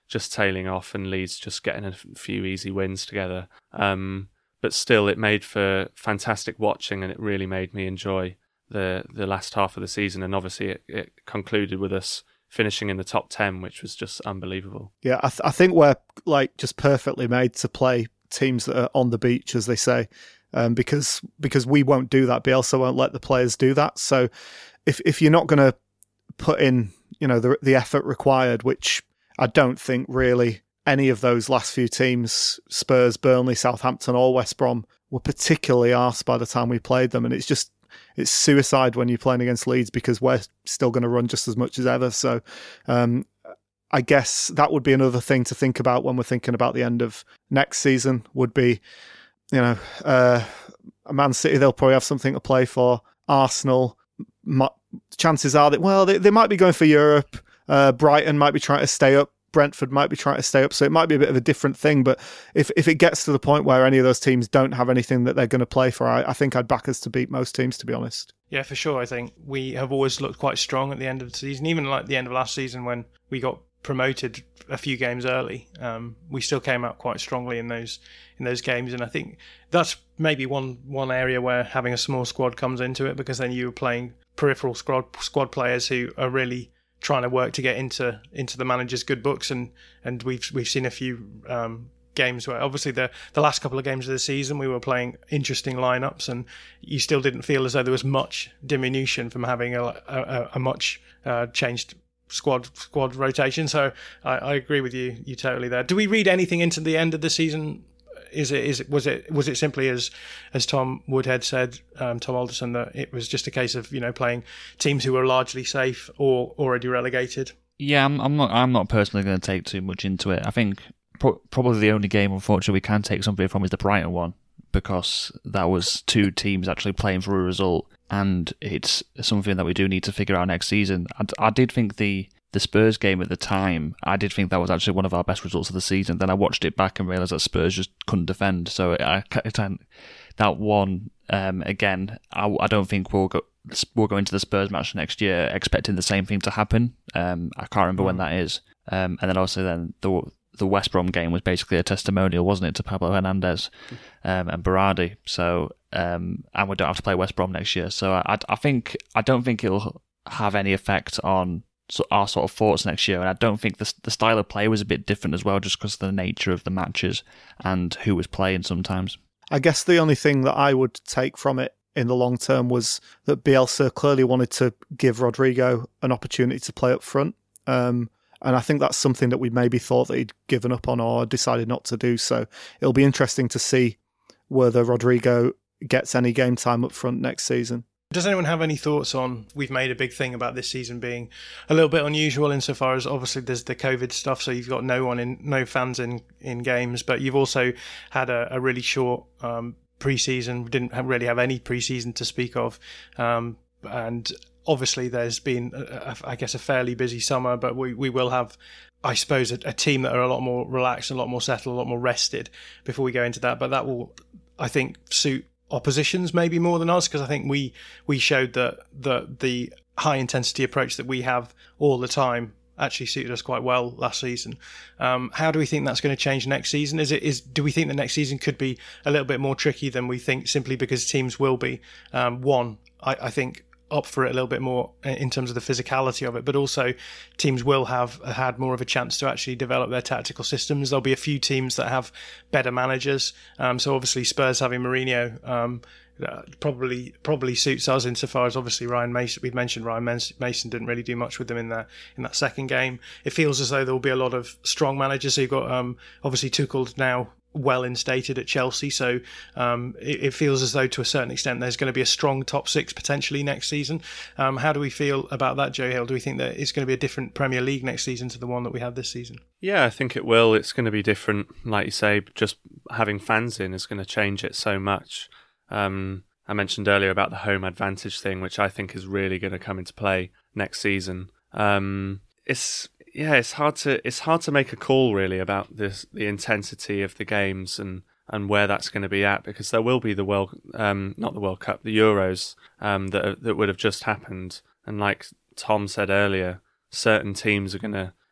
just tailing off and Leeds just getting a few easy wins together. Um, but still, it made for fantastic watching, and it really made me enjoy the the last half of the season. And obviously, it, it concluded with us finishing in the top ten, which was just unbelievable. Yeah, I, th- I think we're like just perfectly made to play teams that are on the beach, as they say, um, because because we won't do that. Bielsa won't let the players do that. So if if you're not going to put in, you know, the the effort required, which I don't think really any of those last few teams, Spurs, Burnley, Southampton, or West Brom, were particularly arsed by the time we played them. And it's just, it's suicide when you're playing against Leeds because we're still going to run just as much as ever. So um, I guess that would be another thing to think about when we're thinking about the end of next season, would be, you know, uh, Man City, they'll probably have something to play for. Arsenal, m- chances are that, well, they, they might be going for Europe. Uh, Brighton might be trying to stay up. Brentford might be trying to stay up, so it might be a bit of a different thing. But if if it gets to the point where any of those teams don't have anything that they're going to play for, I, I think I'd back us to beat most teams, to be honest. Yeah, for sure. I think we have always looked quite strong at the end of the season, even like the end of last season when we got promoted a few games early. Um, we still came out quite strongly in those in those games, and I think that's maybe one one area where having a small squad comes into it, because then you're playing peripheral squad squad players who are really trying to work to get into into the manager's good books, and and we've we've seen a few um, games where obviously the the last couple of games of the season we were playing interesting lineups, and you still didn't feel as though there was much diminution from having a a, a much uh, changed squad squad rotation. So I, I agree with you you totally there. Do we read anything into the end of the season? Is it is it was it was it simply as as Tom Woodhead said, um, Tom Alderson, that it was just a case of, you know, playing teams who were largely safe or already relegated? Yeah, I'm, I'm not I'm not personally going to take too much into it. I think pro- probably the only game, unfortunately, we can take something from is the Brighton one, because that was two teams actually playing for a result, and it's something that we do need to figure out next season. I, I did think the the Spurs game at the time, I did think that was actually one of our best results of the season. Then I watched it back and realised that Spurs just couldn't defend. So I, I, that one, um, again, I, I don't think we'll go we'll go into the Spurs match next year expecting the same thing to happen. Um, I can't remember mm. when that is. Um, and then also then the the West Brom game was basically a testimonial, wasn't it, to Pablo Hernandez um, and Berardi. So um, and we don't have to play West Brom next year. So I, I think I don't think it'll have any effect on So our sort of thoughts next year, and I don't think the the style of play was a bit different as well, just because of the nature of the matches and who was playing sometimes. I guess the only thing that I would take from it in the long term was that Bielsa clearly wanted to give Rodrigo an opportunity to play up front, um, and I think that's something that we maybe thought that he'd given up on or decided not to do. So it'll be interesting to see whether Rodrigo gets any game time up front next season. Does anyone have any thoughts on, we've made a big thing about this season being a little bit unusual insofar as obviously there's the COVID stuff, so you've got no one in, no fans in, in games, but you've also had a, a really short um, pre-season. We didn't have, really have any pre-season to speak of, um, and obviously there's been, a, a, I guess, a fairly busy summer, but we, we will have, I suppose, a, a team that are a lot more relaxed, a lot more settled, a lot more rested before we go into that, but that will, I think, suit oppositions maybe more than us, because I think we we showed that the the high intensity approach that we have all the time actually suited us quite well last season. Um, how do we think that's going to change next season? Is it is do we think the next season could be a little bit more tricky than we think, simply because teams will be um, one I, I think up for it a little bit more in terms of the physicality of it, but also teams will have had more of a chance to actually develop their tactical systems. There'll be a few teams that have better managers. Um, so obviously Spurs having Mourinho um, uh, probably probably suits us insofar as obviously Ryan Mason, we've mentioned Ryan Mason didn't really do much with them in that in that second game. It feels as though there will be a lot of strong managers. So you've got um, obviously Tuchel now well instated at Chelsea, so um, it, it feels as though to a certain extent there's going to be a strong top six potentially next season. Um, how do we feel about that, Joe Hill? Do we think that it's going to be a different Premier League next season to the one that we had this season? Yeah, I think it will. It's going to be different, like you say. Just having fans in is going to change it so much. Um, I mentioned earlier about the home advantage thing, which I think is really going to come into play next season. Um, it's Yeah, it's hard to it's hard to make a call really about this, the intensity of the games and, and where that's going to be at, because there will be the world um not the World Cup, the Euros um that that would have just happened, and like Tom said earlier, certain teams are going to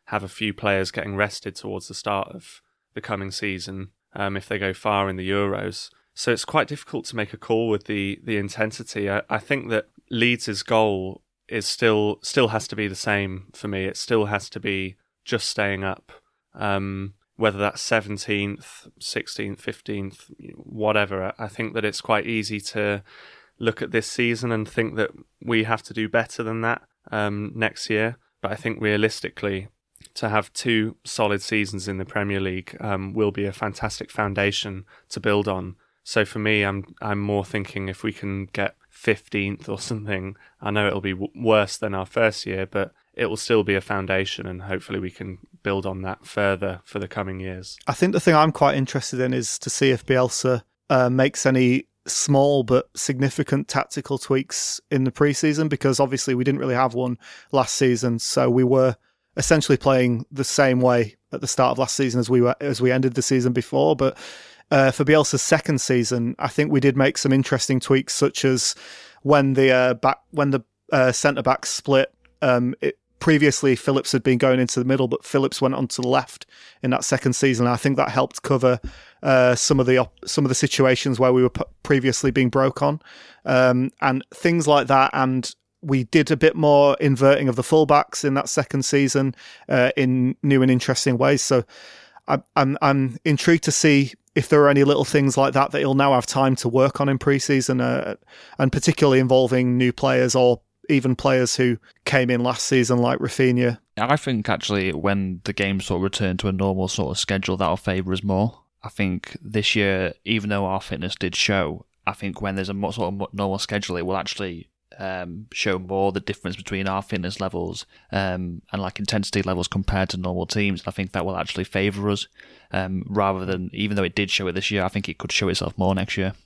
have a few players getting rested towards the start of the coming season um, if they go far in the Euros. So it's quite difficult to make a call with the the intensity. I, I think that Leeds' goal is still still has to be the same for me. It still has to be just staying up. Um, whether that's seventeenth, sixteenth, fifteenth, whatever. I think that it's quite easy to look at this season and think that we have to do better than that um, next year. But I think realistically, to have two solid seasons in the Premier League um, will be a fantastic foundation to build on. So for me, I'm I'm more thinking if we can get fifteenth or something, I know it'll be w- worse than our first year, but it will still be a foundation, and hopefully we can build on that further for the coming years. I think the thing I'm quite interested in is to see if Bielsa uh, makes any small but significant tactical tweaks in the pre-season, because obviously we didn't really have one last season, so we were essentially playing the same way at the start of last season as we were as we ended the season before. But uh, for Bielsa's second season, I think we did make some interesting tweaks, such as when the uh, back when the uh, centre back split. Um, it, previously, Phillips had been going into the middle, but Phillips went onto the left in that second season. I think that helped cover uh, some of the op- some of the situations where we were p- previously being broke on, um, and things like that. And we did a bit more inverting of the fullbacks in that second season uh, in new and interesting ways. So I, I'm I'm intrigued to see if there are any little things like that that he'll now have time to work on in pre-season, uh, and particularly involving new players or even players who came in last season like Rafinha. I think actually when the games sort of return to a normal sort of schedule, that'll favour us more. I think this year, even though our fitness did show, I think when there's a more sort of normal schedule, it will actually um, show more the difference between our fitness levels um, and like intensity levels compared to normal teams. I think that will actually favour us um, rather than, even though it did show it this year, I think it could show itself more next year.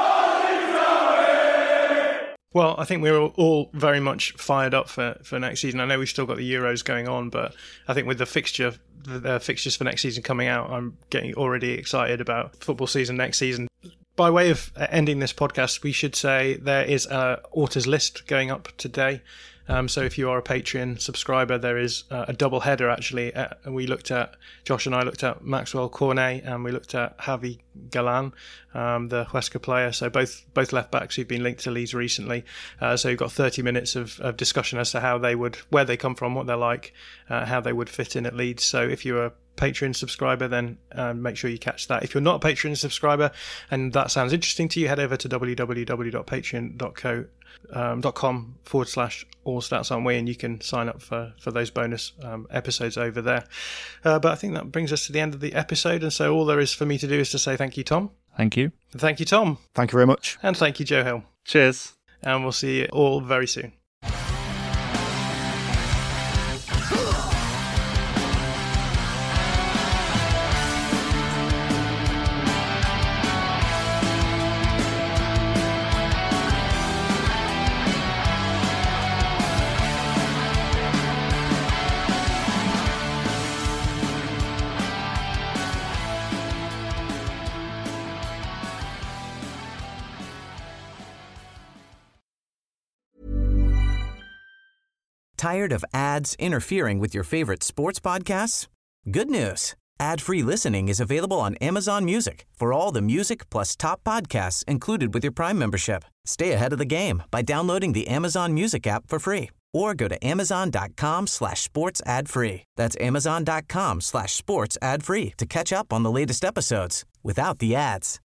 Well, I think we're all very much fired up for, for next season. I know we've still got the Euros going on, but I think with the fixture, the fixtures for next season coming out, I'm getting already excited about football season next season. By way of ending this podcast, we should say there is a Authors List going up today. Um, so if you are a Patreon subscriber, there is uh, a double header actually. Uh, we looked at, Josh and I looked at Maxwell Cornet, and we looked at Javi Galan, um, the Huesca player. So both both left backs who've been linked to Leeds recently. Uh, so you've got thirty minutes of, of discussion as to how they would, where they come from, what they're like, uh, how they would fit in at Leeds. So if you're a Patreon subscriber, then um, make sure you catch that. If you're not a Patreon subscriber and that sounds interesting to you, head over to www.patreon.co um, .com forward slash all stats aren't we, and you can sign up for, for those bonus um, episodes over there. Uh, but I think that brings us to the end of the episode, and so all there is for me to do is to say thank you, Tom. Thank you. Thank you, Tom. Thank you very much. And thank you, Joe Hill. Cheers. And we'll see you all very soon. Tired of ads interfering with your favorite sports podcasts? Good news. Ad-free listening is available on Amazon Music for all the music plus top podcasts included with your Prime membership. Stay ahead of the game by downloading the Amazon Music app for free or go to amazon.com slash sports ad free. That's amazon.com slash sports ad free to catch up on the latest episodes without the ads.